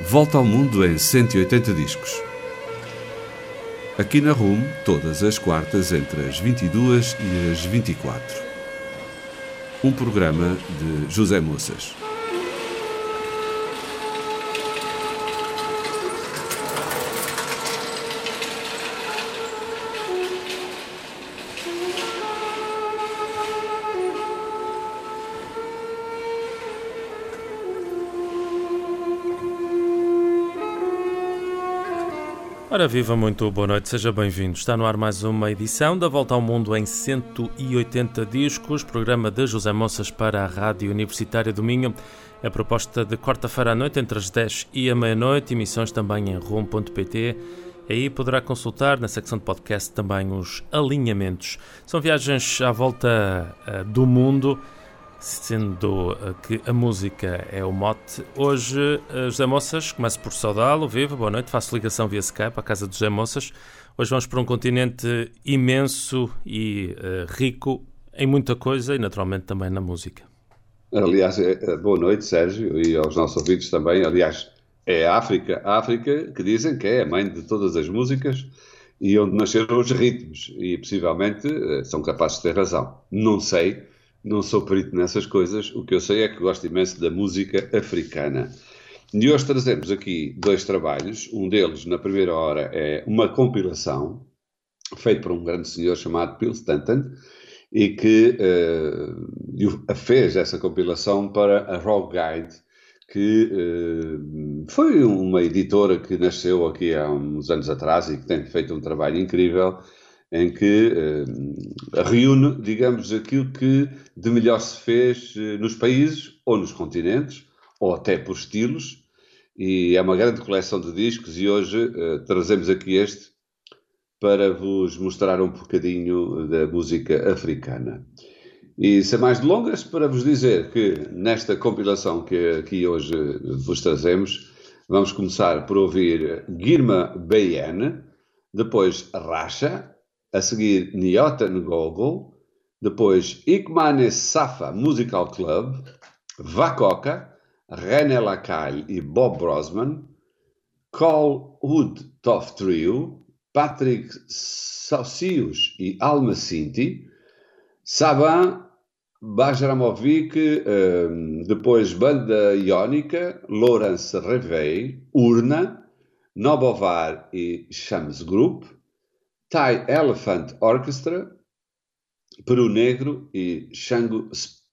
Volta ao Mundo em 180 discos. Aqui na RUM, todas as quartas entre as 22 e as 24. Um programa de José Moças. Ora viva, muito boa noite, seja bem-vindo. Está no ar mais uma edição da Volta ao Mundo em 180 discos, programa de José Moças para a Rádio Universitária do Minho. A proposta de quarta-feira à noite, entre as 10 e a meia-noite, emissões também em rum.pt. Aí poderá consultar na secção de podcast também os alinhamentos. São viagens à volta do mundo, sendo que a música é o mote. Hoje, José Moças, começo por saudá-lo, viva, boa noite, faço ligação via Skype à casa de José Moças. Hoje vamos para um continente imenso e rico em muita coisa e naturalmente também na música. Aliás, boa noite, Sérgio, e aos nossos ouvintes também. Aliás, é a África que dizem que é a mãe de todas as músicas e onde nasceram os ritmos, e possivelmente são capazes de ter razão. Não sei. Não sou perito nessas coisas, o que eu sei é que gosto imenso da música africana. E hoje trazemos aqui dois trabalhos, um deles, na primeira hora, é uma compilação, feita por um grande senhor chamado Phil Stanton, e que fez essa compilação para a Raw Guide, que foi uma editora que nasceu aqui há uns anos atrás e que tem feito um trabalho incrível, em que reúne, digamos, aquilo que de melhor se fez nos países ou nos continentes, ou até por estilos, e é uma grande coleção de discos, e hoje trazemos aqui este para vos mostrar um bocadinho da música africana. E sem mais delongas, para vos dizer que nesta compilação que aqui hoje vos trazemos, vamos começar por ouvir Girma Bayane, depois Racha, a seguir Nyota Ngogol, depois Ikmane Safa Musical Club, Vacoca, René Lacaille e Bob Brosman, Cole Wood Tough Trio, Patrick Saucius e Alma Sinti, Saban Bajramovic, depois Banda Iónica, Laurence Reveil, Urna, Nobovar e Shams Group, Thai Elephant Orchestra, Peru Negro e Xango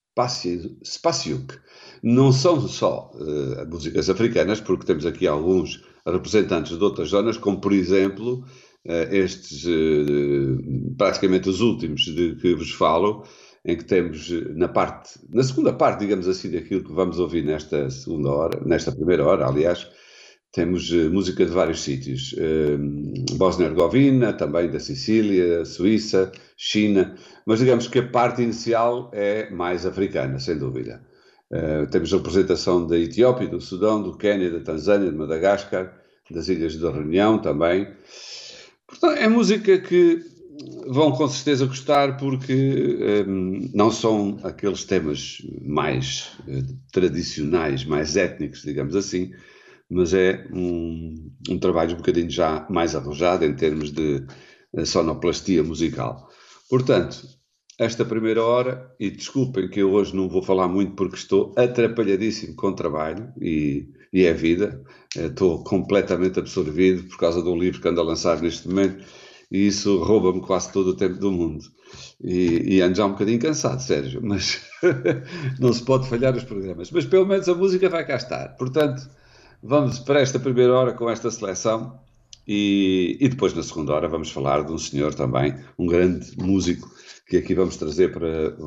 Spasiuk. Não são só músicas africanas, porque temos aqui alguns representantes de outras zonas, como por exemplo estes, praticamente os últimos de que vos falo, em que temos na segunda parte, digamos assim, daquilo que vamos ouvir nesta primeira hora, aliás, temos música de vários sítios, Bósnia-Herzegovina, também da Sicília, Suíça, China, mas digamos que a parte inicial é mais africana, sem dúvida. Temos a representação da Etiópia, do Sudão, do Quênia, da Tanzânia, de Madagascar, das Ilhas da Reunião também. Portanto, é música que vão com certeza gostar, porque não são aqueles temas mais tradicionais, mais étnicos, digamos assim, mas é um trabalho um bocadinho já mais arrojado em termos de sonoplastia musical. Portanto, esta primeira hora, e desculpem que eu hoje não vou falar muito porque estou atrapalhadíssimo com o trabalho e é vida, estou completamente absorvido por causa de um livro que ando a lançar neste momento e isso rouba-me quase todo o tempo do mundo. E ando já um bocadinho cansado, Sérgio, mas não se pode falhar os programas. Mas pelo menos a música vai cá estar. Portanto, vamos para esta primeira hora com esta seleção e depois na segunda hora vamos falar de um senhor também, um grande músico, que aqui vamos trazer para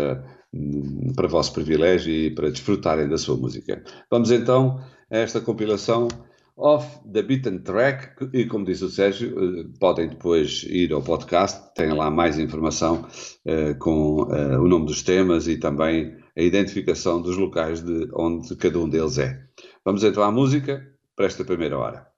vosso privilégio e para desfrutarem da sua música. Vamos então a esta compilação Off the Beaten Track, e como disse o Sérgio, podem depois ir ao podcast, têm lá mais informação com o nome dos temas e também a identificação dos locais de onde cada um deles é. Vamos então à música para esta primeira hora.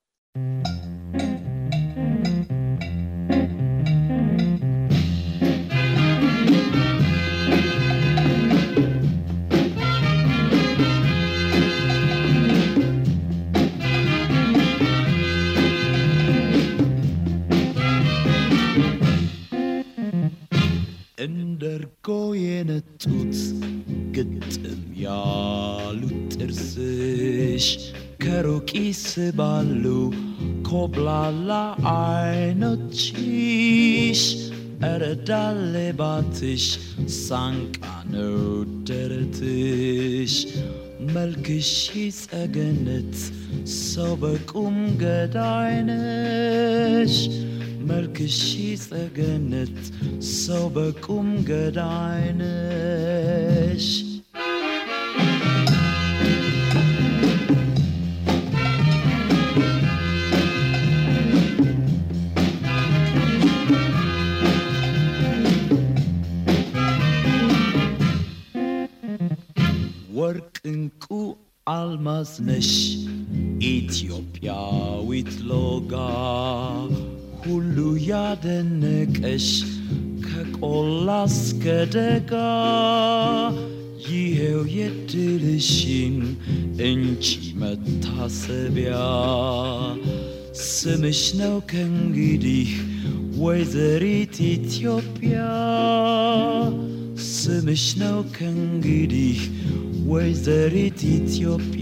ደርጎ የነጡት ግጥም ያሉት ጥርስሽ ከሩቅ ይስባሉ ኮብላላ አይኖችሽ ኧረ ዳሌባትሽ ሳንቃ ነው ደረትሽ መልክሽ ጸገነት ሰው በቁም ገዳይ ነሽ መልክሽ ጸገነት ሰው በቁም ገዳይ ነሽ ወርቅ እንቁ አልማዝ ነሽ ኢትዮጵያዊት ሎጋ ሁሉ ያደነቀሽ ከቆላ እስከ ደጋ ይሄው የድልሽን እንጂ መታሰቢያ ስምሽ ነው ከእንግዲህ ወይዘሪት ኢትዮጵያ ስምሽ ነው ከእንግዲህ ወይዘሪት ኢትዮጵያ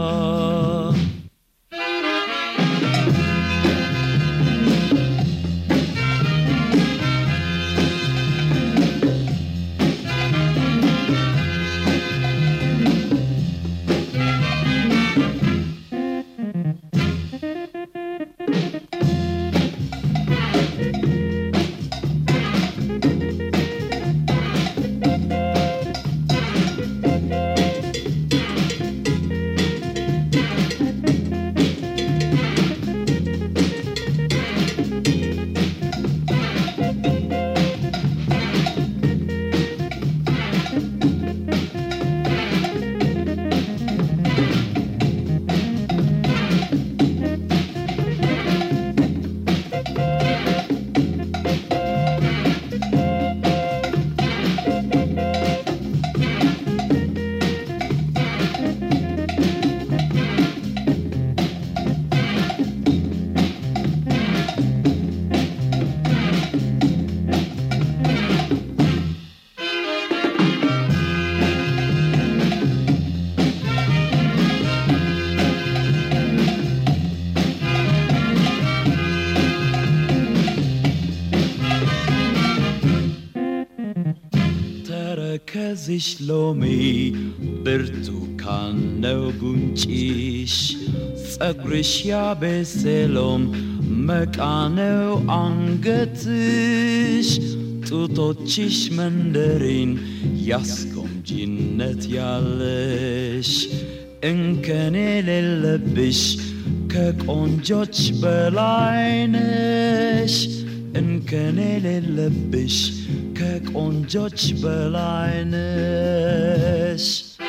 ተረከዝሽ ሎሚ ብርቱካን ነው ጉንጭሽ ጸጉርሽ ያቤሴሎም መቃ ነው አንገትሽ ጡቶችሽ መንደሪን ያስቆምጂነት ያለሽ እንከን የሌለብሽ ከቆንጆች በላይ ነሽ እንከን የሌለብሽ ከቆንጆች በላይ ነሽ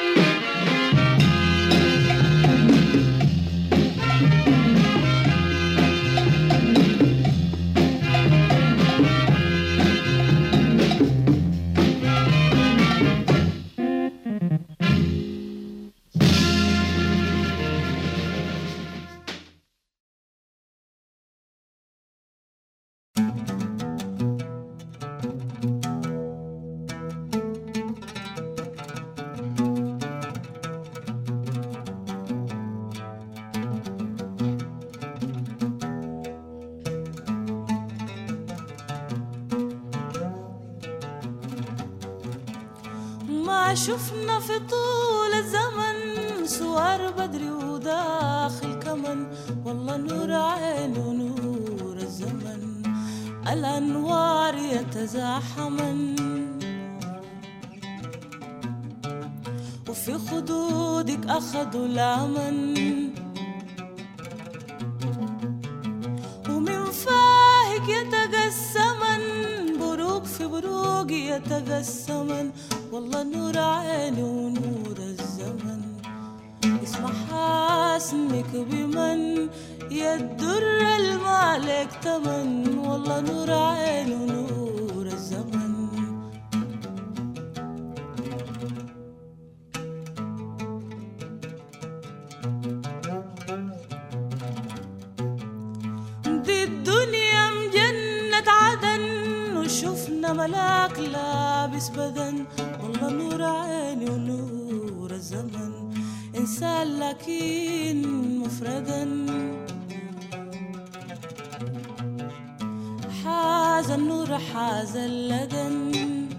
شفنا في طول الزمن صور بدري وداخل كمن والله نور عين ونور الزمن الأنوار يتزاحمن وفي خدودك أخذوا الأمن ومن فاهك يتقسمن بروق في بروق يتقسمن والله نور عيني ونور الزمن اسمع حاسنك بمن يدر المالك تمن والله نور عيني ونور الزمن دي الدنيا مجنة عدن وشفنا أنا ملاك لابس بدن والله نور عيني ونور الزمن إنسان لكن مفردا حاز النور حاز اللدن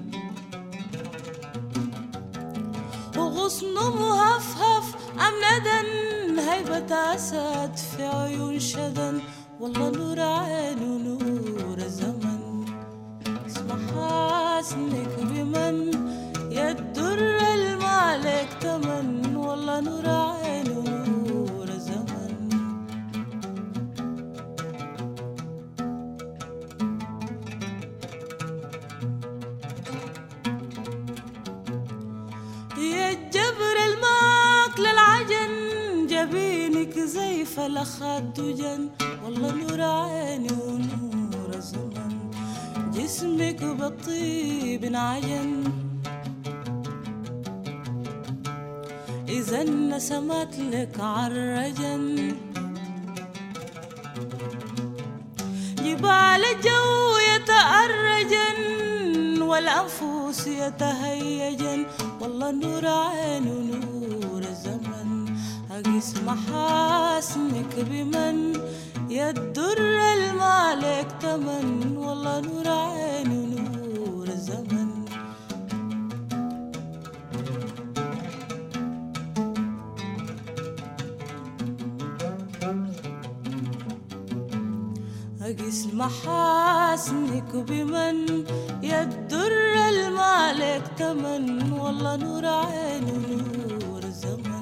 وغصنه مهفهف أم ندن هيبة أسد في عيون شدن والله نور عين ونور الزمن اسمع حاسنك بمن يدر المالك تمن والله نور عين ونور الزمن يا الجبر الماك للعجن جبينك زي فلخات دجن والله نور عيني ونور الزمن جسمك بالطيب انعجن إذا نسمت لك عالرجن جبال الجو يتأرجن والأنفس يتهيجن والله نور عيني ونور الزمن أقيس محاسنك بمن يدر المالك تمن والله نور عيني ونور الزمن أقيس محاسنك بمن يدر المالك تمن والله نور عيني ونور الزمن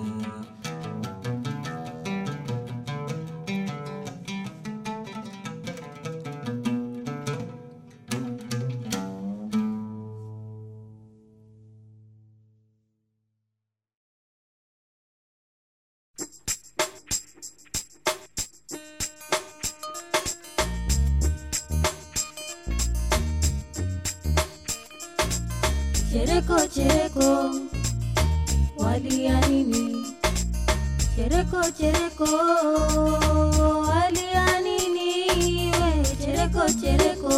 Chereko chereko walia nini Chereko chereko walia nini we Chereko chereko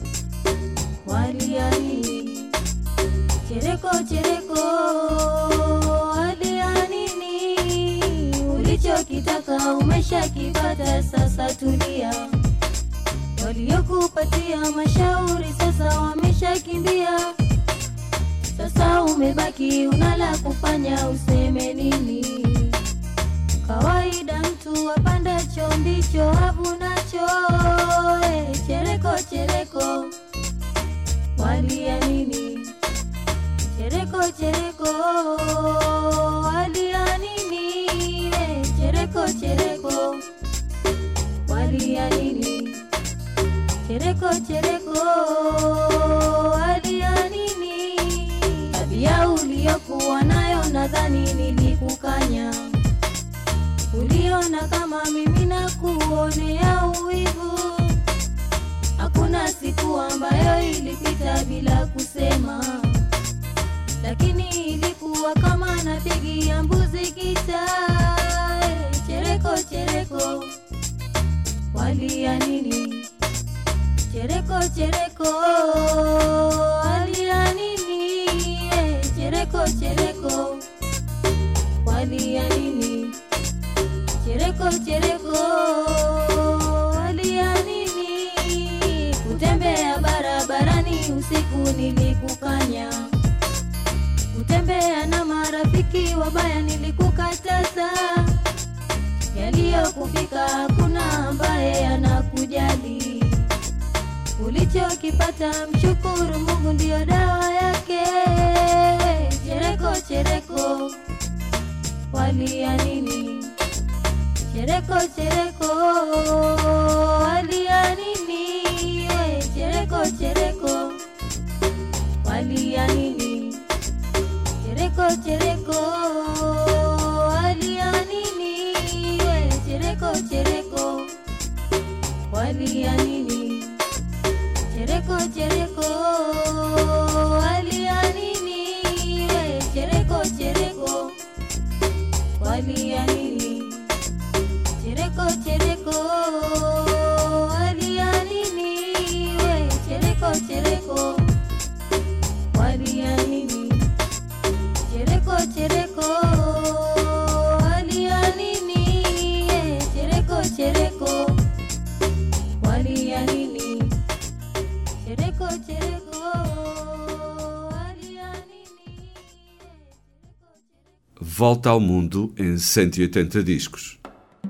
walia nini Chereko chereko walia nini Ulichokitaka umeshakipata sasa tulia Waliokupatia mashauri sasa wameshakimbia Sasa umebaki unala kufanya useme nini Kawaida mtu apandacho ndicho avunacho Chereko chereko walia nini Chereko chereko walia nini Chereko chereko walia nini Chereko chereko walia nini Tabia uliyokuwa nayo nadhani nilikukanya Uliona kama mimi nakuonea uwivu Hakuna siku ambayo ilipita bila kusema Lakini ilikuwa kama napigia mbuzi gitaa Chereko chereko walia nini Chereko chereko walia nini Chereko chereko walia nini Chereko chereko walia nini Kutembea barabarani usiku nilikukanya Kutembea na marafiki wabaya nilikukataza Yaliyokufika hakuna ambaye anakujali Ulichokipata mshukuru Mungu ndio dawa yake Chereko chereko walia nini Chereko chereko walia nini Chereko chereko walia nini Chereko chereko walia nini Chereko chereko walia nini Chereko chereko walia nini Chereko chereko walia nini Chereko chereko walia nini Chereko chereko Volta ao Mundo em 180 discos.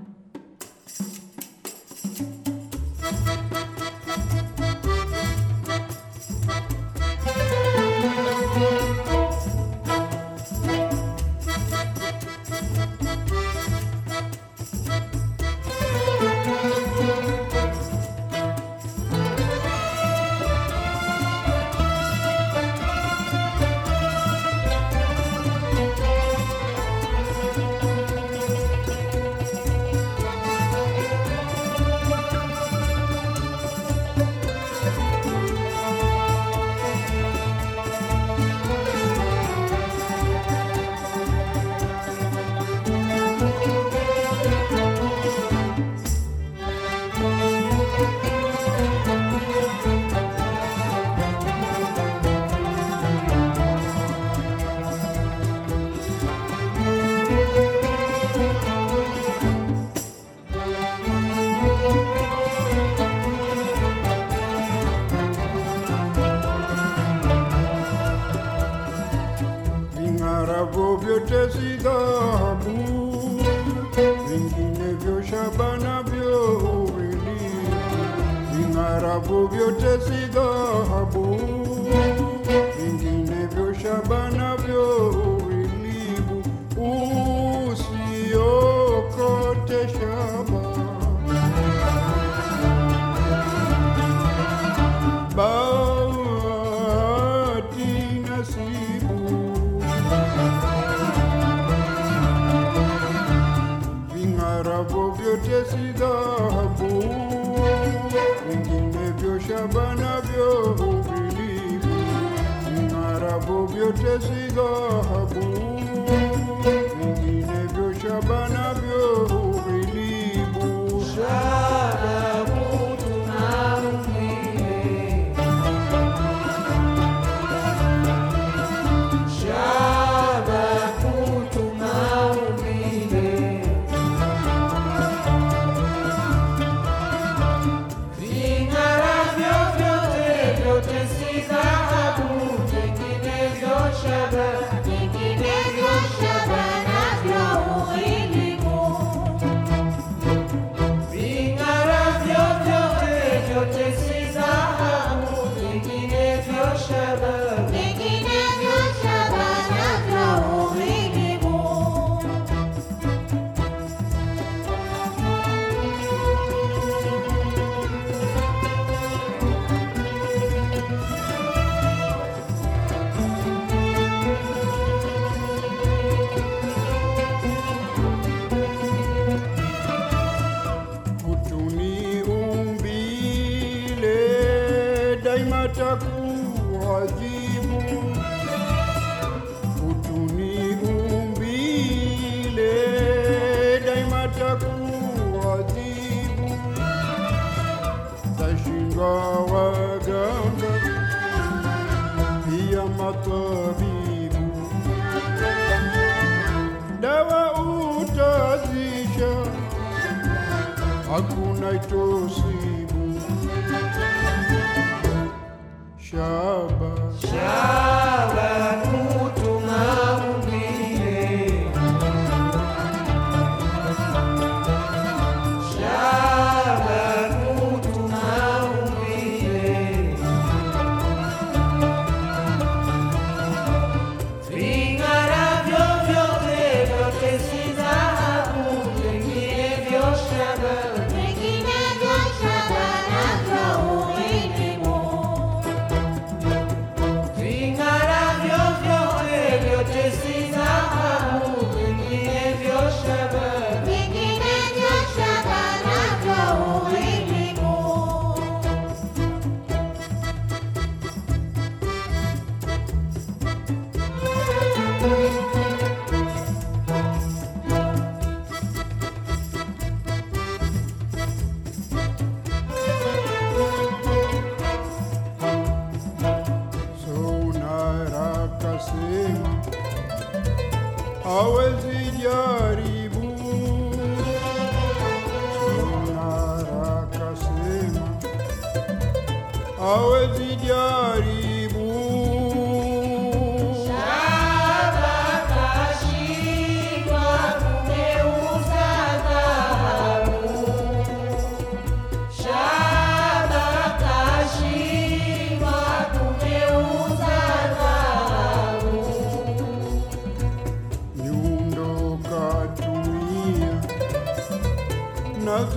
hawezi. シャバカシ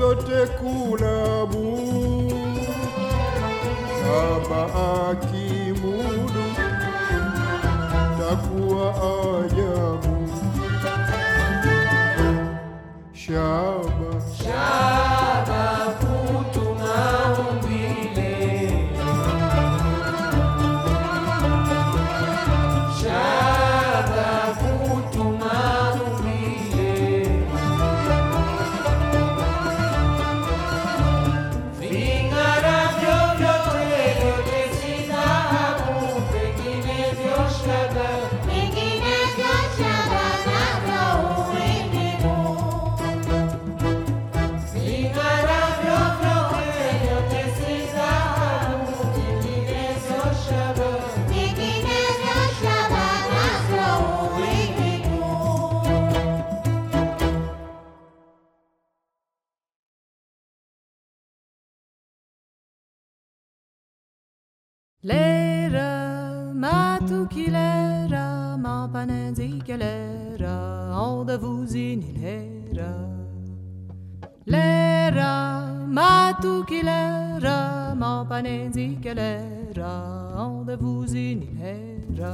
yote kulabu kama akimudu takuwa ajabu. Shaba kutuma umbile, Shaba kutuma umbile, ving'ara vyovyote vyote si dhahabu, vinginevyo shaba navyo uwingimu. Ving'ara vyovyote vyote si dhahabu, vinginevyo shaba navyo uwingimu. Lera matukilera mampanenzikelera onda vuzinilera. Lera matukilera mampanenzikelera onda vuzinilera.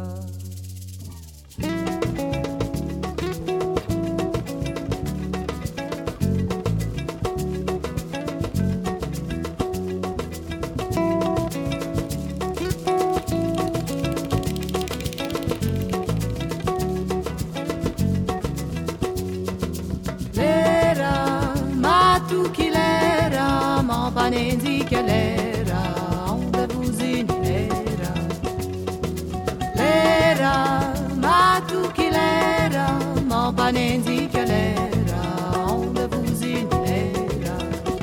Panenzikelera, onda vuzinilera. Lera, matukilera, panenzikelera, onda vuzinilera.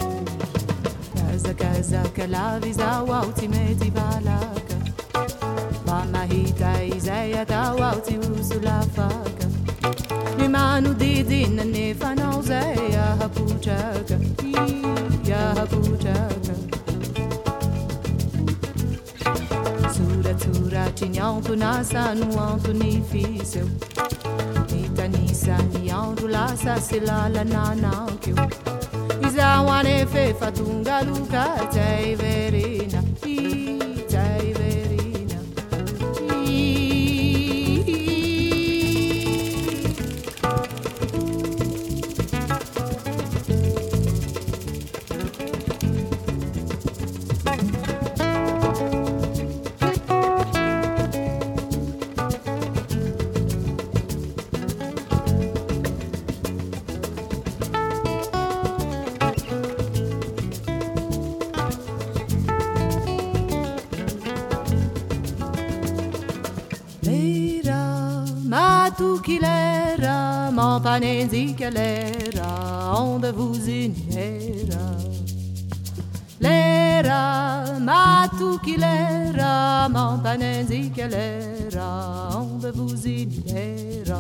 Kaza kalaviza wauti meti balaka, Pamahita izaya da wauti usulafaka. Nimanu didina nefanauzeya hapuchaka, ya hapuchaka. Sura tinyantu nasanu antu nifiseu, Nitanisa niyantu lasa silala nanankeu. Izawane fe fatunga luka taiverina, taiverina. Matukilera, mampanenzikelera, onda vuzinilera. Lera, matukilera, mampanenzikelera, onda vuzinilera.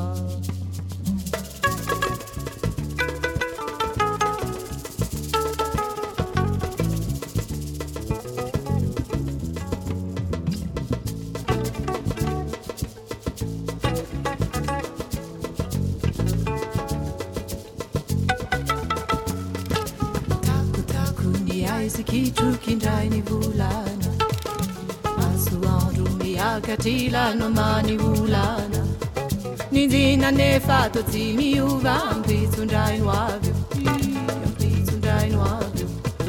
Kitu kindai vulana, Masuandu miakatila no mani vulana. Nindina nefato zimi uva ampitsundai nwavyo, ampitsundai nwavyo.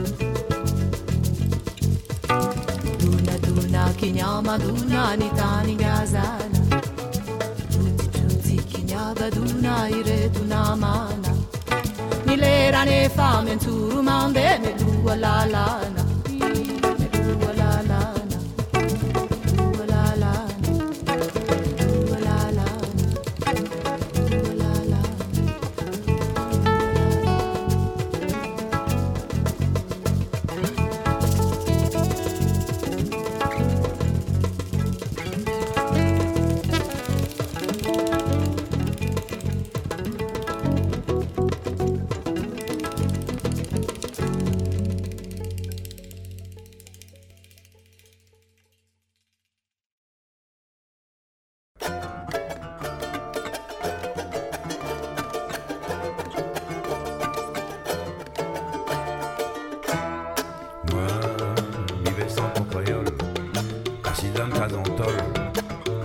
Duna kinyama duna nitani gazana, tuti kinyaba duna ire dunamana. Nilera ne fame turu mande me lua la lana, me lua la lana, lua la lana, lua la lana, lua la lana.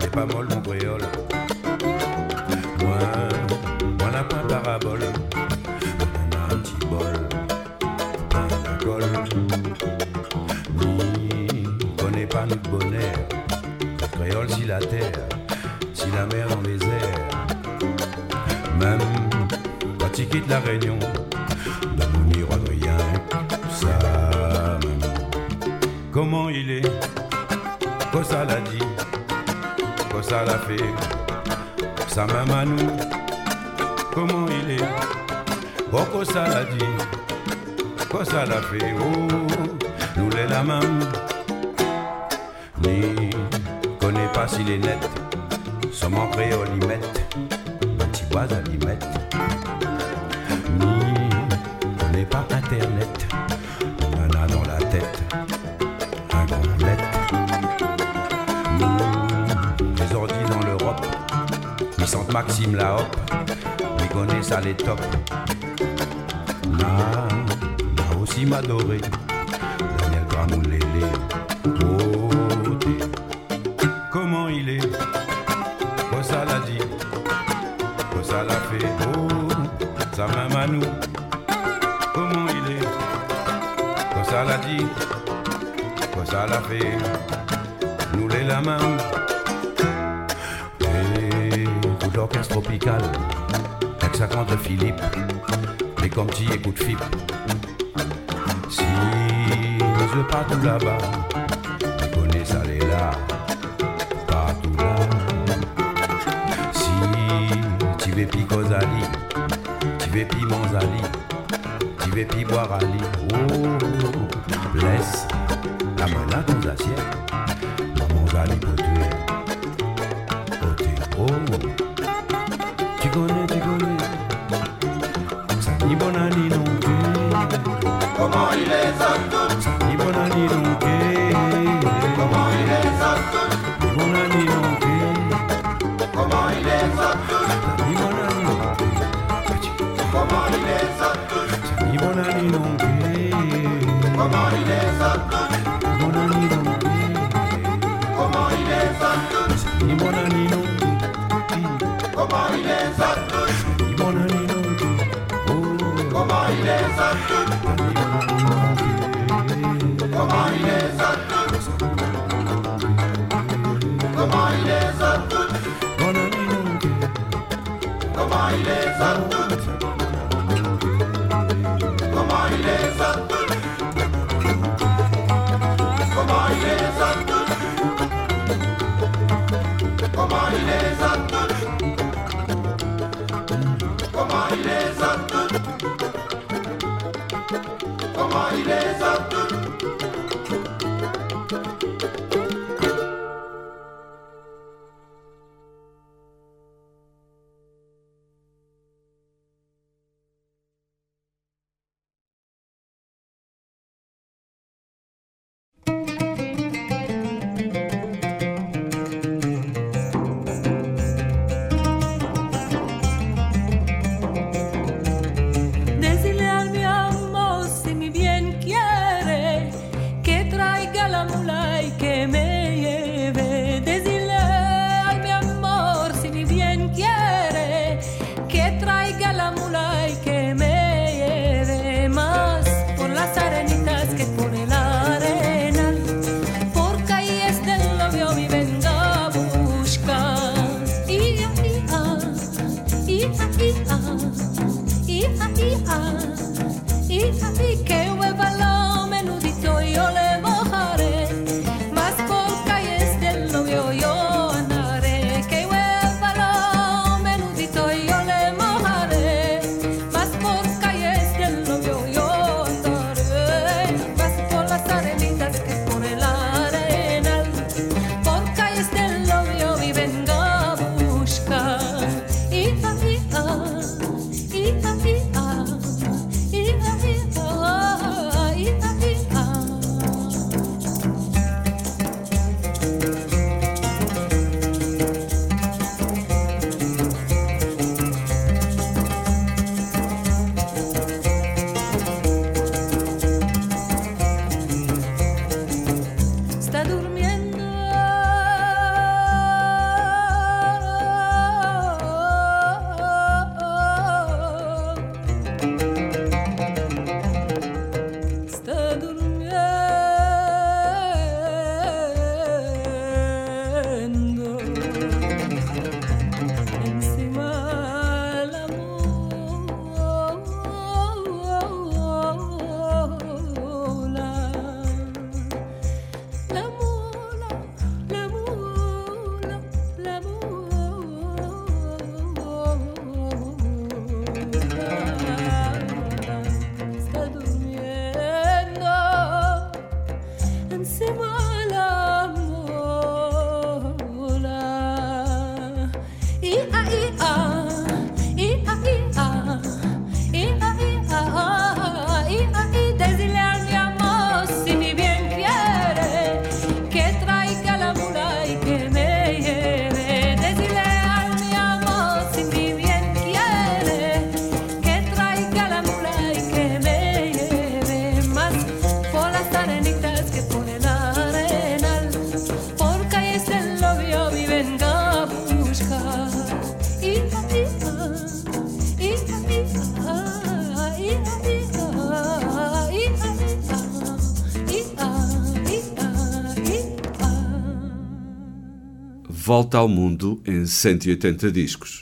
c'est pas molle mon créole. Moi la point parabole, un petit bol, plein d'alcool. Ni connaît pas notre bonheur, créole si la terre, si la mer dans les airs. Même quand tu quittes la Réunion, dans mon miroir de rien, ça même. Comment il est, quoi ça l'a dit, quoi ça l'a fait, ça même à nous. Comment il est, oh quoi ça l'a dit, quoi ça l'a fait, oh, nous les la même. Ni connaît pas s'il est net, sommes en créole y mettent, un petit bois à l'y mettre. Ni connaît pas internet, on en a dans la tête, un complète. Nous, les ordi dans l'Europe, ils sentent Maxime la hop, ils connaissent ça les top. N'a aussi m'adoré, Daniel Gramou Lélé, oh, comment il est, quoi ça l'a dit, quoi ça l'a fait, oh, ça même à nous. Comment il est, quoi ça l'a dit, quoi ça l'a fait, nous les la main. Et tout l'orchestre tropical, avec ça contre Philippe, et comme tu écoutes Philippe. Si je veux partout là-bas, tu connais ça les là, partout là. Si tu veux pi Kozali, tu veux pi Manzali, tu veux pi boire Ali, oh, laisse la main là dans l'assiette, la Manzali pour tuer, oh, tu connais, ça ni bon ani non plus. Comment il est ça tout, ça ni bon ani non plus. Comment il est ça tout, ni bon ani non plus. Comment il est ça tout, ni bon ani non plus. Comment il est ça tout, ça ni bon ani non plus. Comment il est ça tout, ni bon ani non plus. Comment il est ça tout, ça ni bon ani non plus. Comment il est ça tout, ni bon ani non plus. Comment il est ça tout, comment il est ça tout, comment il est ça tout, comment il est ça tout, comment il est ça tout, comment il est ça tout, comment il est ça tout, comment il est ça tout, comment il est ça tout. Volta ao Mundo em 180 discos.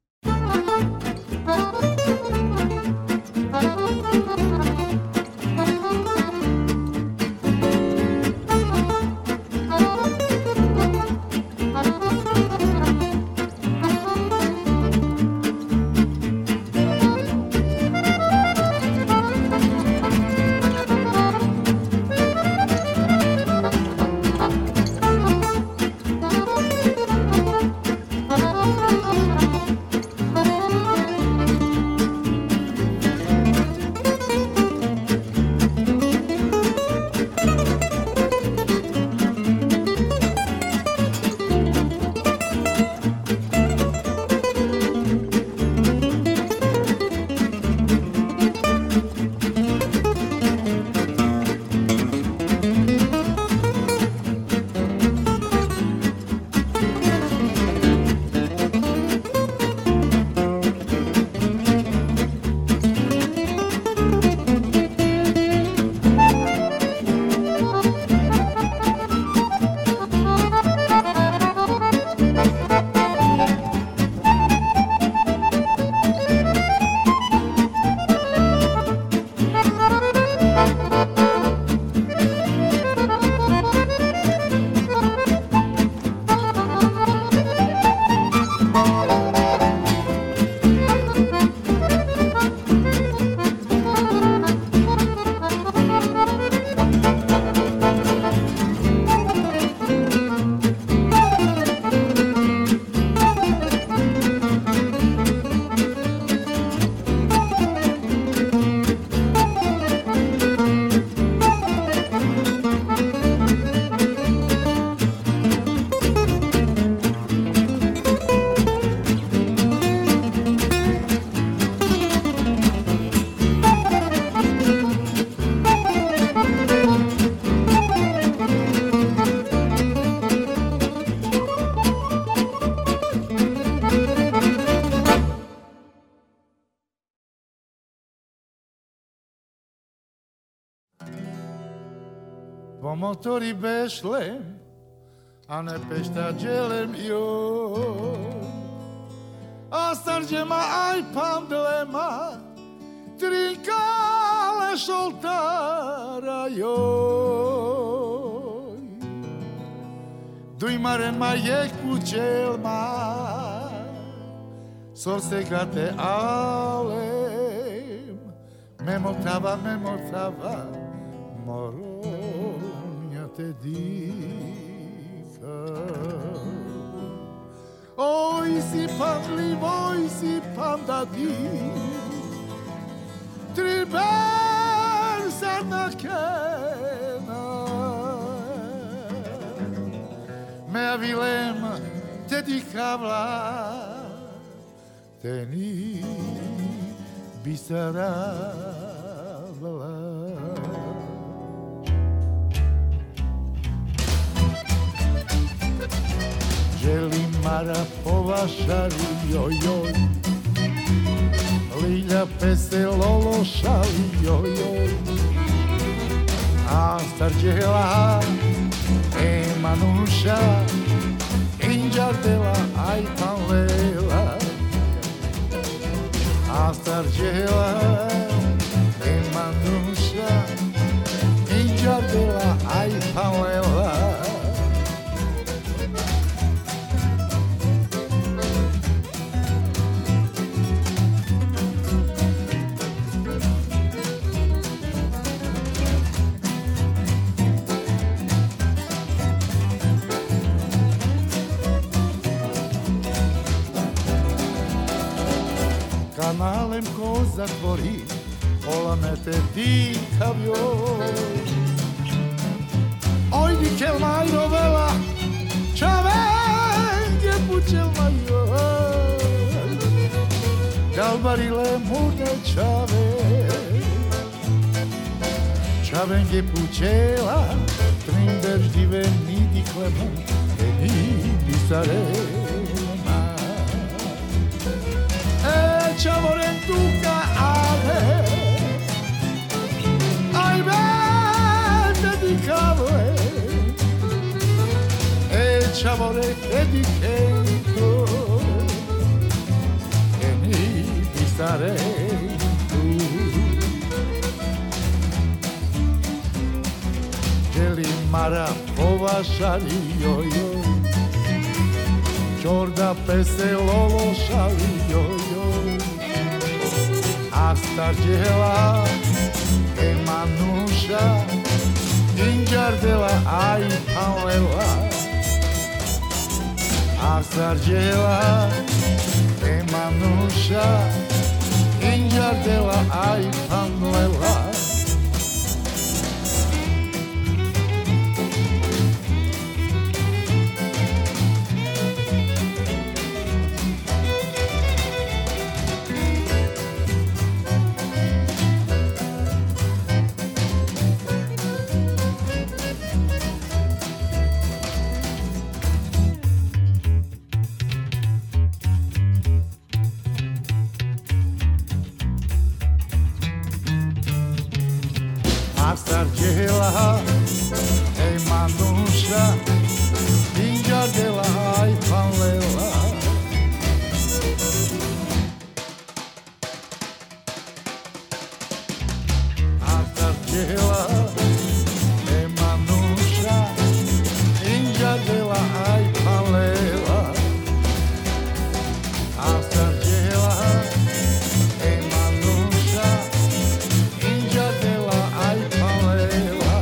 Pomotori bešlem, a ne peštađelem joj. A starđema aj pamdlema, trinkale šoltara joj. Dujmaren ma jek pučelma, sorsegate alem, memotava, moronja te dika. Oj si pam da di, triber sana kena. Me avilem te dikavla, te ni bisaravla. Želim mara povašari, joj, Lilja pese lolo šali, joj, a starđela emanuša, inđardela aj panlela, a starđela emanuša, inđardela aj panlela. Kanalem ko zatvori, pola me te dikav joj. Oj dikel majrovela, čavenge pučelma joj. Galbarile mune čave, čavenge pučela, trinder ždive nidi klemu, nidi sarema. Čavoren tuka ale, aj vete di kavle, čavore dedicato e mi starei tu. Želim mara povašali joj, čorda peselo šali joj, a starđela emanuša inđardela aj palela, a starđela emanuša inđardela aj palela. Starđela emanuša inđardela aj palela, a starđela emanuša inđardela aj palela, a starđela emanuša inđardela aj palela.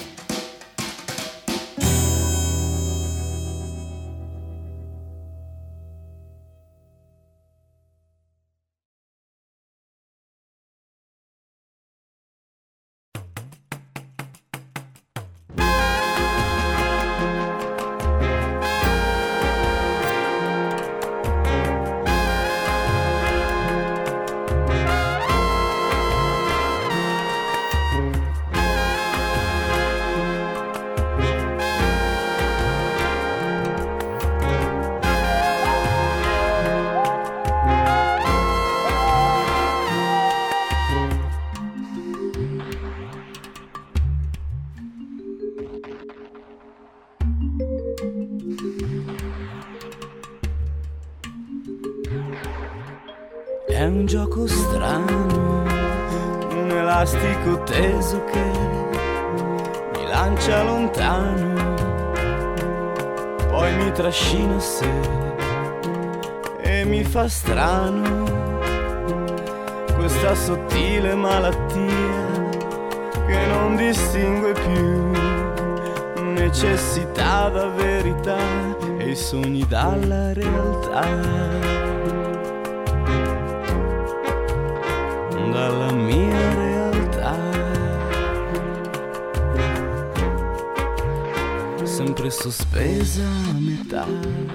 È un gioco strano, un elastico teso che mi lancia lontano, poi mi trascina a sé e mi fa strano questa sottile malattia che non distingue più necessità da verità e i sogni dalla realtà. Dalla mia realtà, sempre sospesa a metà.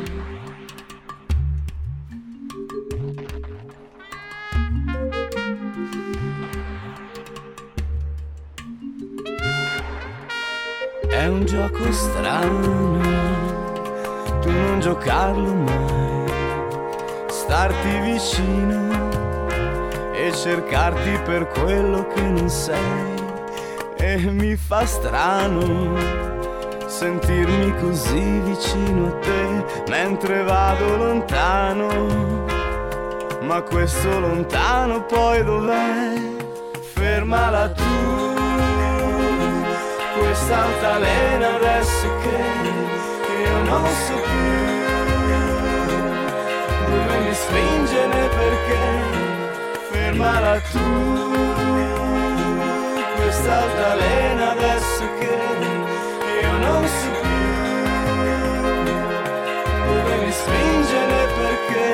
È un gioco strano, tu non giocarlo mai, starti vicino e cercarti per quello che non sei, e mi fa strano sentirmi così vicino a te mentre vado lontano, ma questo lontano poi dov'è? Fermala tu, questa altalena adesso che io non so più dove mi spinge né perché. Fermala tu, questa altalena adesso che io non so più dove mi spinge né perché.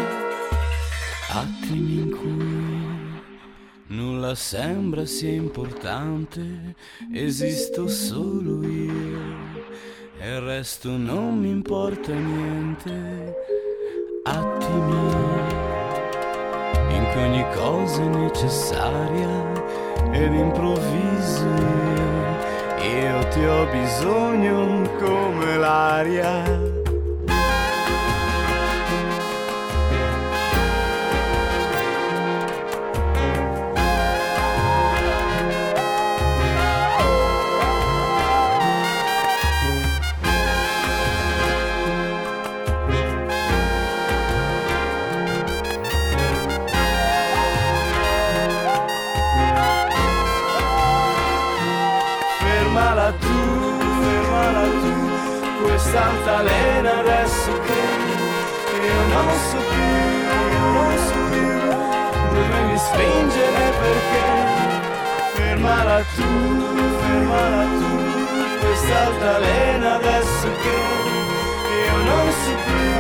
Attimi in cui nulla sembra sia importante, esisto solo io e il resto non mi importa niente. Attimi in cui ogni cosa è necessaria ed improvviso io ti ho bisogno come l'aria. non so più dove mi stringere perché fermala tu, questa altalena adesso che io non so più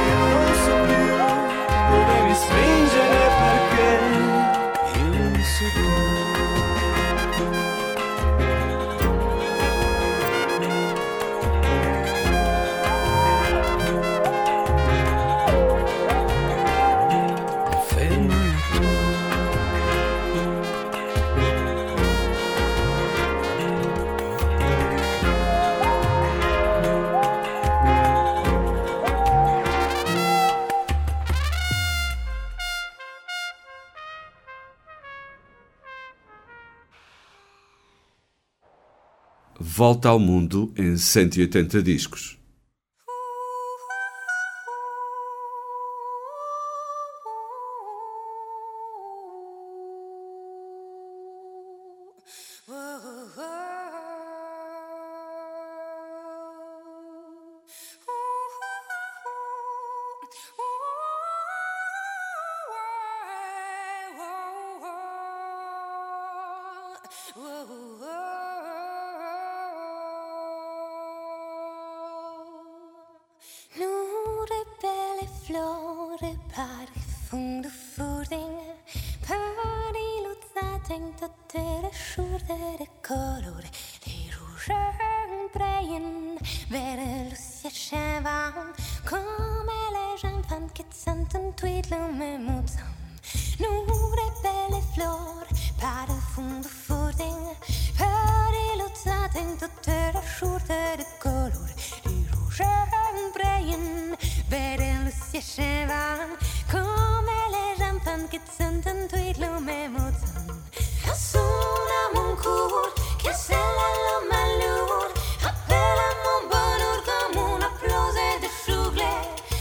dove mi stringere perché io non so più. Volta ao Mundo em 180 discos. Flore pari fundo fordinge pari luzzate tutte le skjorter color de rouge breien vers le ciel chevant comme les enfants qui sentent un tweet le même temps nous des belles fleurs pari fundo fordinge pari luzzate tutte le skjorter color de rouge breien vers le ciel chevant come les enfants qui sentent un tweet le même temps Assuna mon cœur che se la malheur appelle à mon bonheur comme un applause de soufflet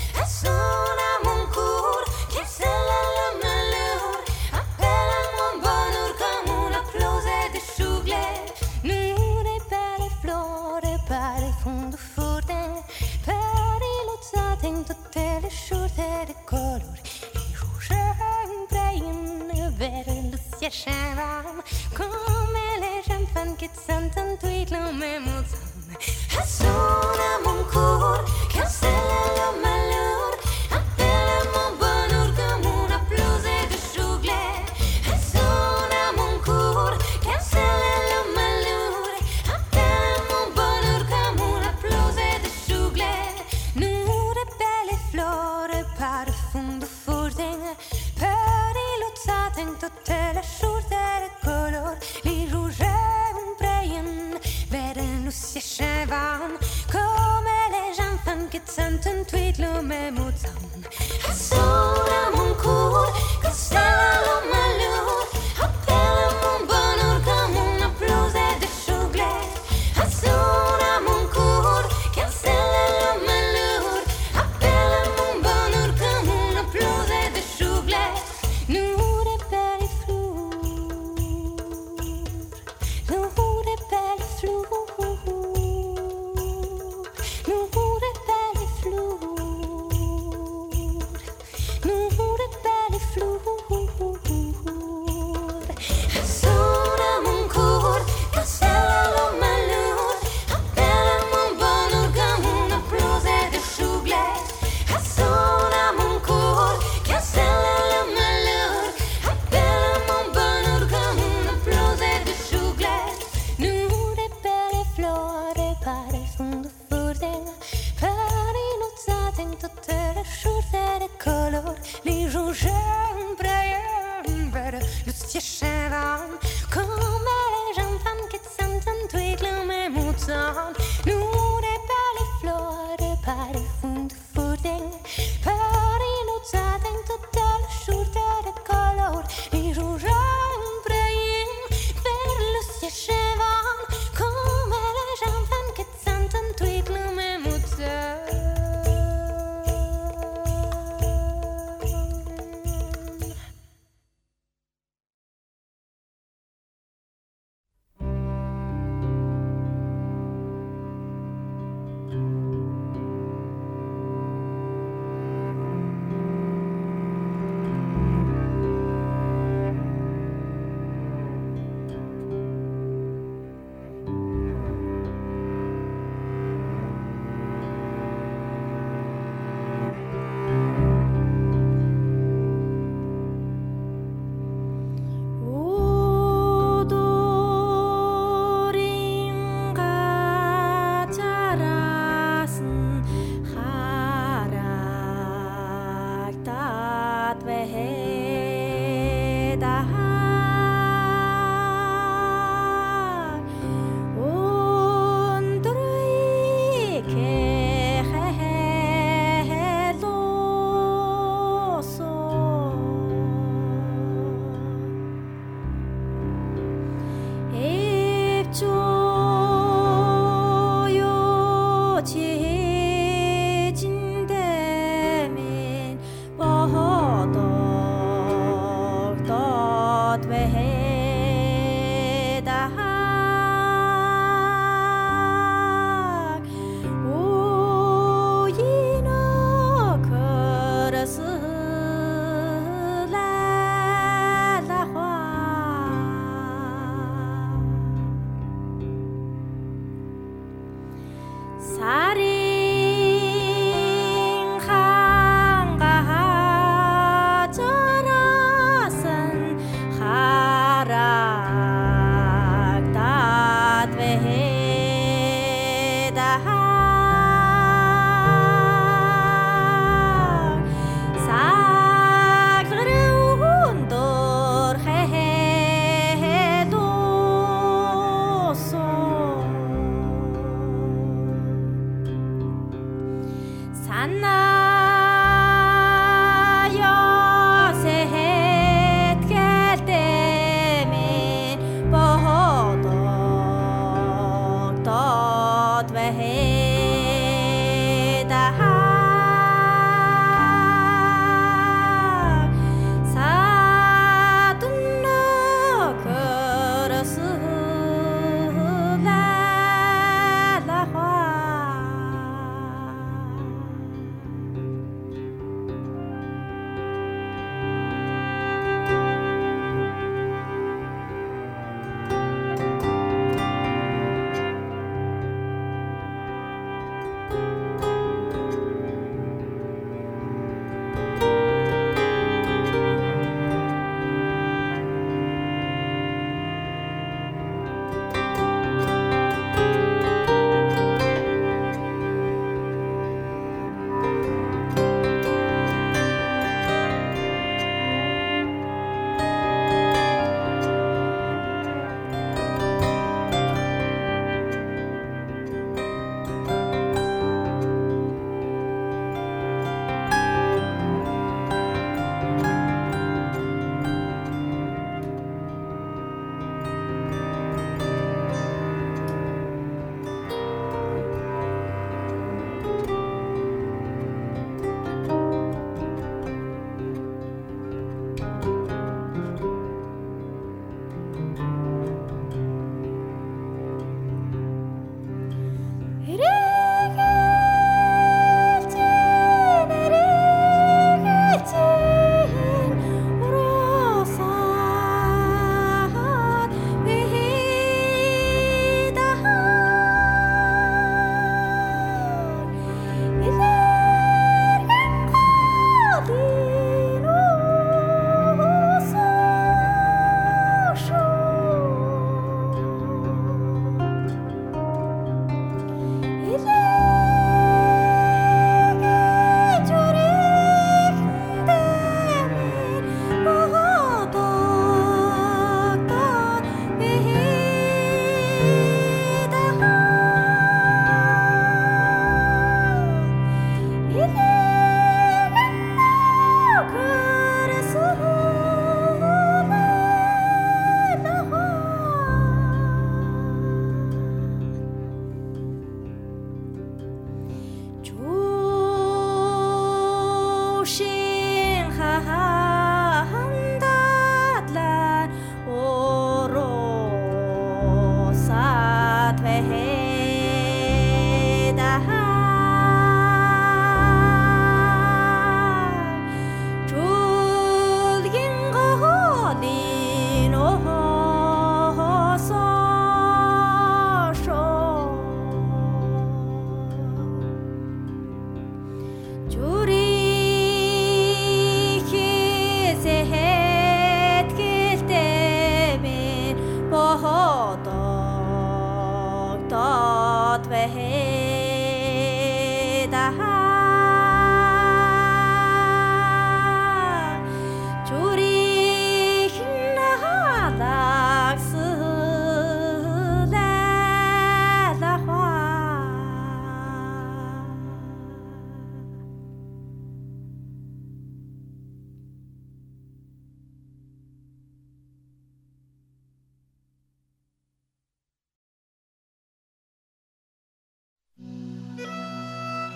Assuna mon cœur che se la malheur appelle à mon bonheur comme un applause de soufflet nous des belles fleurs par le fond du fortin per illuzzate in tutte le skjorter de color i rouge breien vers le ciel chevant come les enfants qui sentent un tweet le même temps Assuna mon cœur cancella le malheur appelle à mon bonheur comme un applause de soufflet Assuna mon cœur cancella le malheur appelle à mon bonheur comme un applause de soufflet nous des belles fleurs par fond du fortin per illuzzate in tutte le skjorter de color li rouge breien vers le ciel chevant comme les enfants qui sentent un tweet le même temps Assuna mon cœur cancella le malheur appelle à mon bonheur comme un applause de soufflet Assuna mon cœur cancella le malheur appelle à mon bonheur comme un applause de soufflet nous des belles fleurs nous des belles fleurs nous des belles fleurs nous des belles fleurs Assuna mon cœur cancella le malheur appelle à mon bonheur comme un applause de soufflet Assuna mon cœur cancella le malheur appelle à mon bonheur comme un applause de soufflet nous des belles fleurs par il fond du fortin per illuzzate in tutte le skjorter de color li rouge breien vers le ciel chevant comme les enfants qui sentent un tweet le même temps nous des belles fleurs par il fond du fortin per illuzzate in tutte le skjorter de color li rouge breien vers le ciel chevant comme les enfants qui sentent un tweet le même temps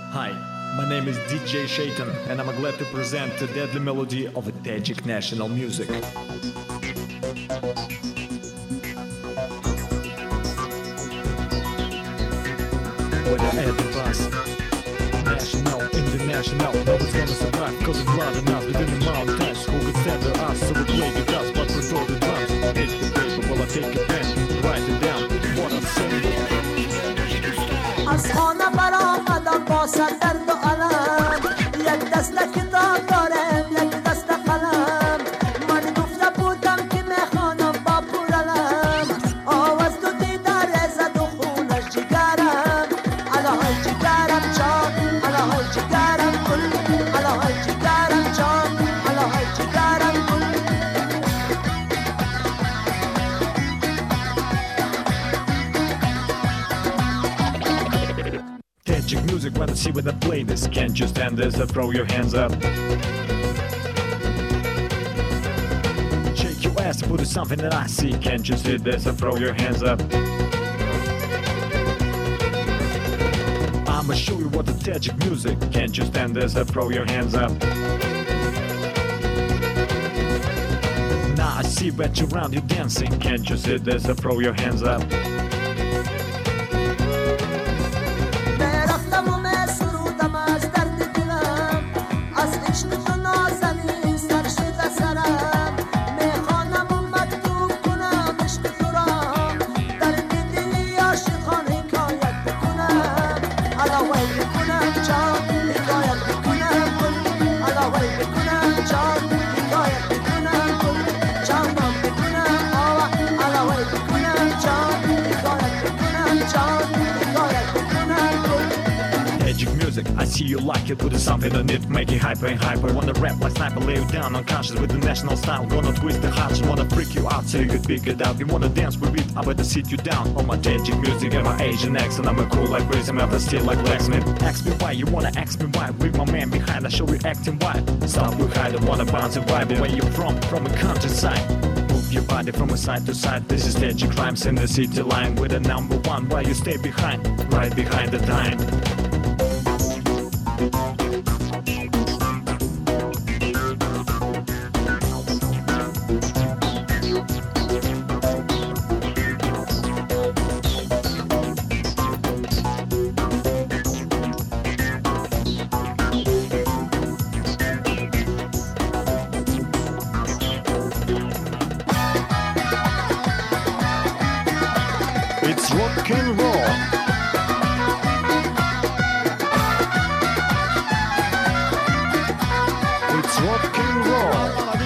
Hi, my name is DJ Shaitan, and I'm glad to present the deadly melody of Tajik national music. Whether at the bus, national, international, no one's gonna survive, cause it's loud enough within the mountains. Who could settle us, so we play the dust, but control the drums. Take the paper while I take a pen, write it down, what I'm saying. از خانه برآمدم با سر درد و علم، یک دست کتاب دارم یک دست قلم. من گفته بودم که میخوانم با پرعلم، آواز تو دیدار زد و خونش جگرم. الهای جگرم جان، الهای جگرم گل، الهای جگرم جان، الهای جگرم گل. Tajik music, wanna see when I play this. Can't you stand this, throw your hands up. Shake your ass, put something that I see. Can't you see this, throw your hands up. I'ma show you what the Tajik music. Can't you stand this, throw your hands up. Now I see that you're around, you dancing. Can't you see this, throw your hands up. I see you like it, put something on it, make it hyper and hyper. Wanna rap like sniper, lay you down unconscious with the national style. Gonna twist the hearts, wanna freak you out so you could pick it out. You wanna dance with it, I better sit you down. On my Tajik music and my Asian accent, I'm a cool like Brazen, I'm still like Blacksmith. Ask me why, you wanna ask me why? With my man behind, I show you acting wild. Stop with hide, I wanna bounce and vibe. Where you from a countryside. Move your body from side to side. This is Tajik Crimes in the city line. With a number one, why you stay behind? Right behind the time. It's rock and roll. It's rock and roll.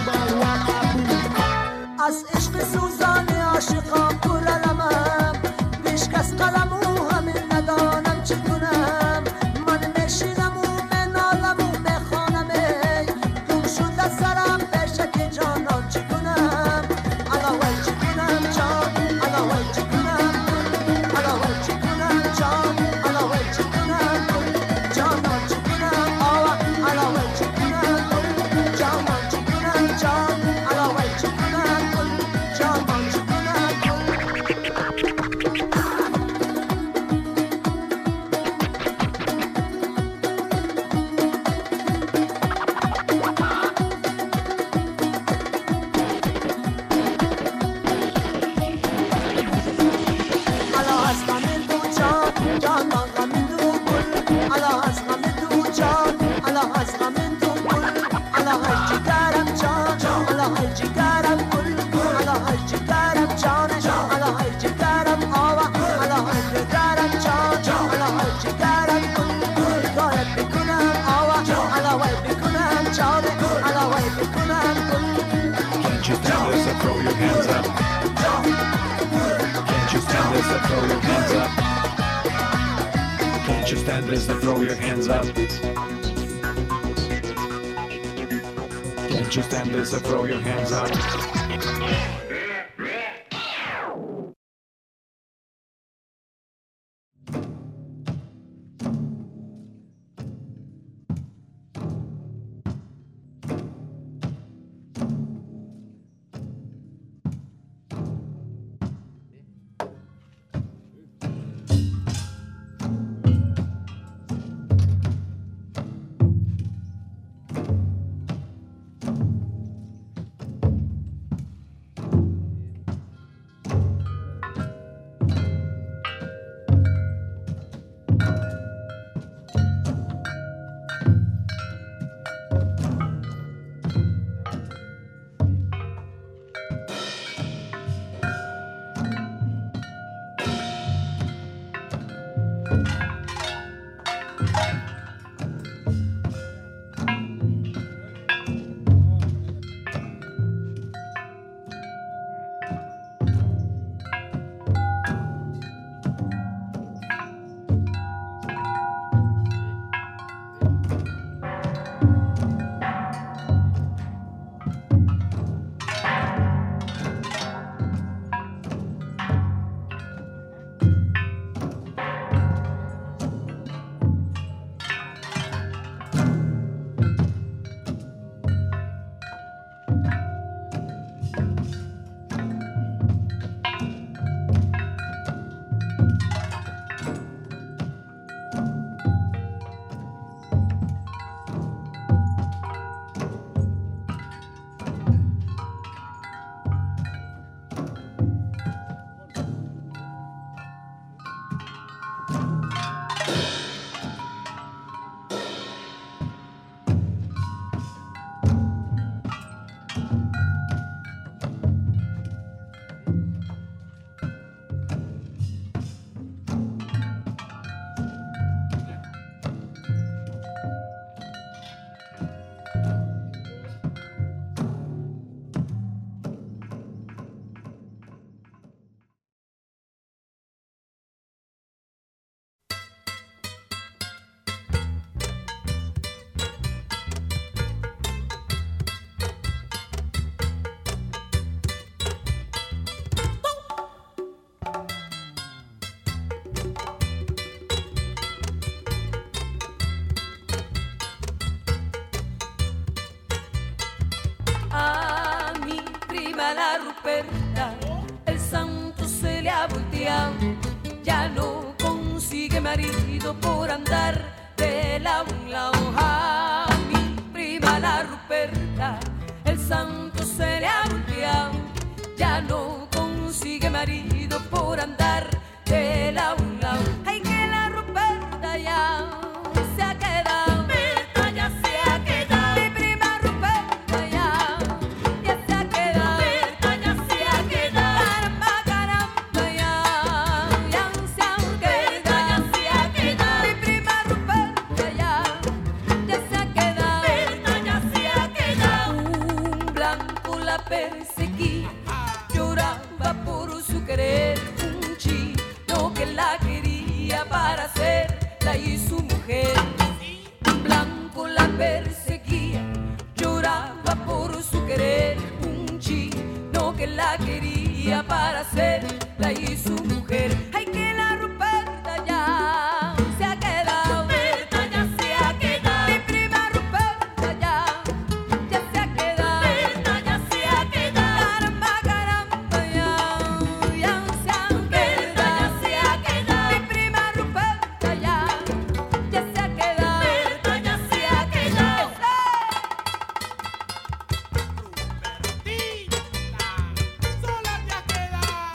از عشق سوزان عاشقان پرعلمم، پیش کس قلمو همین ندانم چه کنم. من میشینم و منالم و میخوانم، ای گم شده سرم بشک جانان چه کنم. علاوه چه کنم جان، علاوه چه کنم، علاوه چه کنم جان، علاوه چه کنم جانان چه کنم. آوا علاوه چه کنم جانان چه کنم جان، علاوه چه کنم جانان چه کنم. Can't you stand this, throw your hands up. Can't you stand this, throw your hands up. Can't you stand this, throw your hands up. Can't you stand this, throw your hands up. prima la Ruperta, el santo se le ha volteado, ya no consigue marido por andar de lado en lado. A mi prima la Ruperta, el santo se le ha volteado, ya no consigue marido por andar de lado en lado. Ay, que la Ruperta ya se ha quedado. Ruperta ya se ha quedado. Mi prima Ruperta ya se ha quedado. Ruperta ya se ha quedado. Caramba, caramba, ya se ha quedado. Ya se ha quedado. Mi prima Ruperta ya se ha quedado. Ruperta ya se ha quedado. Un blanco la perseguía, lloraba por su querer, un chino que la quería para hacerla y su mujer. Un blanco la perseguía, lloraba por su querer, un chino que la quería para hacerla y su mujer. Ay, que la Ruperta ya se ha quedado. Ruperta ya se ha quedado. Mi prima Ruperta ya se ha quedado. Ruperta ya se ha quedado. Caramba, caramba, ya se ha quedado. Ya se ha quedado. Mi prima Ruperta ya se ha quedado. Ruperta ya se ha quedado. Sola te has quedado.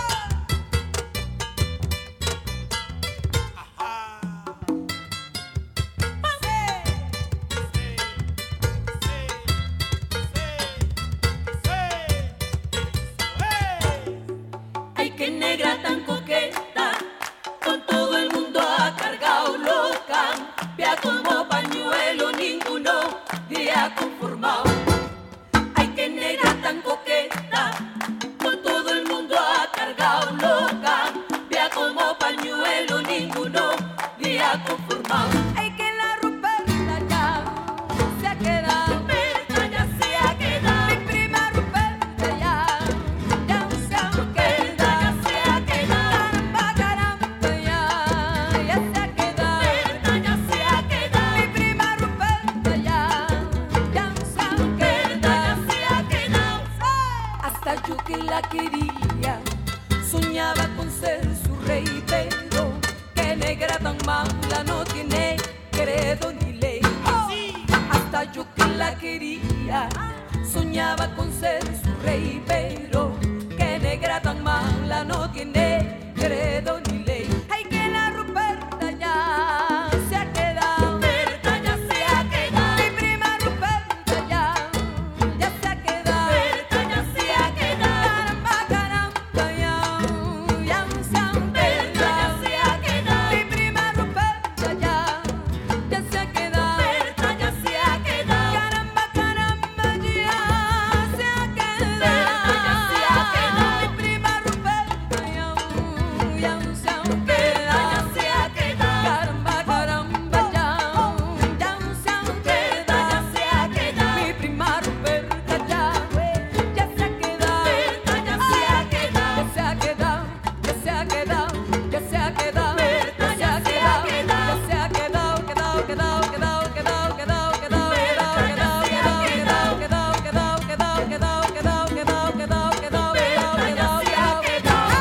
Ay, qué negra tan coqueta, con todo el mundo ha cargado loca, vea como pañuelo ninguno día conformado. Ay, qué negra tan coqueta, con todo el mundo ha cargado loca, vea como pañuelo ninguno día conformado. Ay, que la Ruperta ya se ha quedado. Ruperta ya se ha quedado. Mi prima Ruperta ya se ha quedado. Ya se ha quedado. Caramba, caramba, ya se ha quedado. Ruperta ya se ha quedado. Mi prima Ruperta ya se ha quedado. Ya se ha quedado. Hasta yo que la quería, soñaba con ser su rey, pero qué negra tan mala, no tiene credo ni ley. Hasta yo que la quería, soñaba con ser su rey, pero qué negra tan mala, no tiene credo ni ley. Ay, que la Ruperta ya se ha quedado. Ruperta ya se ha quedado. Mi prima Ruperta ya se ha quedado. Ruperta ya se ha quedado. Caramba, caramba, ya se ha quedado. Ya se ha quedado. Mi prima Ruperta ya se ha quedado. Ruperta ya se ha quedado. Caramba, caramba, ya se ha quedado. Ya se ha quedado. Mi prima Ruperta ya se ha quedado. Ya se ha quedado. Caramba, caramba, ya se ha quedado. Ya se ha quedado. Mi prima Ruperta ya se ha quedado. Ya se ha quedado. Ya se ha quedado. Ya se ha quedado. Ya se ha quedado. Ya se ha quedado. Ya se ha quedado. Quedado, quedado, quedado, quedado, quedado, quedado, quedado, quedado, quedado, quedado, quedado, quedado, quedado, quedado, quedado, quedado, quedado, quedado, quedado, quedado.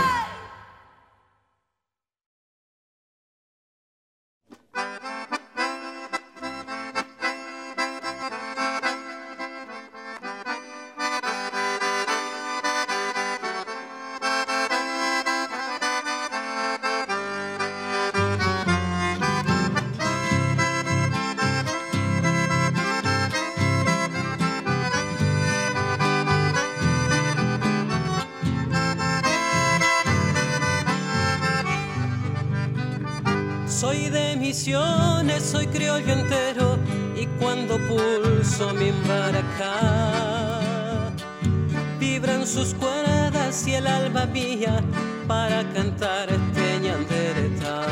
Soy de Misiones, soy criollo entero, y cuando pulso mi maracá, vibran sus cuerdas y el alma mía para cantar este ñanderetá.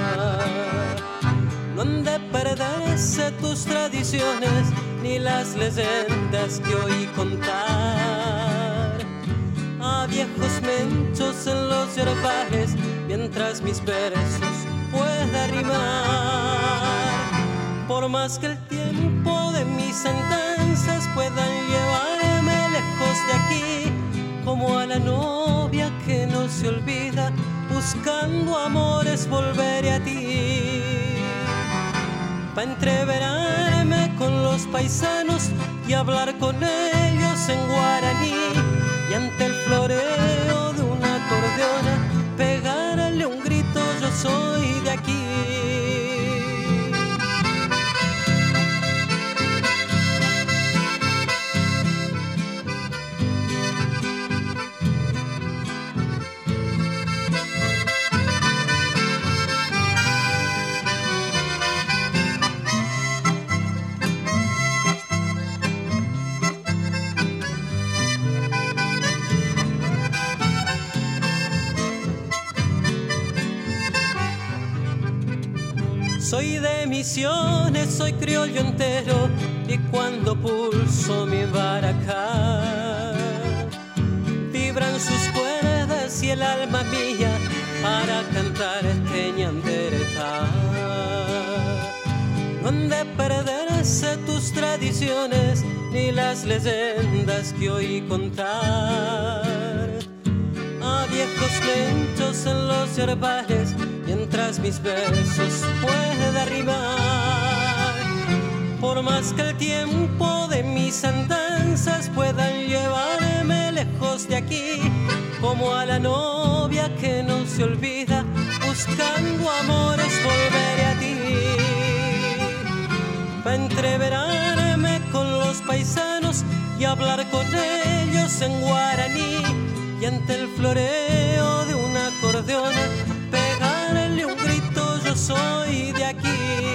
No han de perderse tus tradiciones ni las leyendas que oí contar a viejos menchos en los yerbales, mientras mis versos pueda rimar. Por más que el tiempo de mis sentencias puedan llevarme lejos de aquí, volveré a ti. Pa' entreverarme con los paisanos y hablar con ellos en guaraní, y ante el floreo de una acordeona pegarle un grito: yo soy de aquí. Soy de Misiones, soy criollo entero, y cuando pulso mi baracá vibran sus cuerdas y el alma mía para cantar este ñanderetá. No han de perderse tus tradiciones ni las leyendas que oí contar a viejos lenchos en los yerbales, mientras mis versos pueda rimar. Por más que el tiempo de mis andanzas puedan llevarme lejos de aquí, como a la novia que no se olvida, buscando amores volveré a ti. Pa' entreverarme con los paisanos y hablar con ellos en guaraní, y ante el floreo de una acordeona pegarle un grito: yo soy de aquí.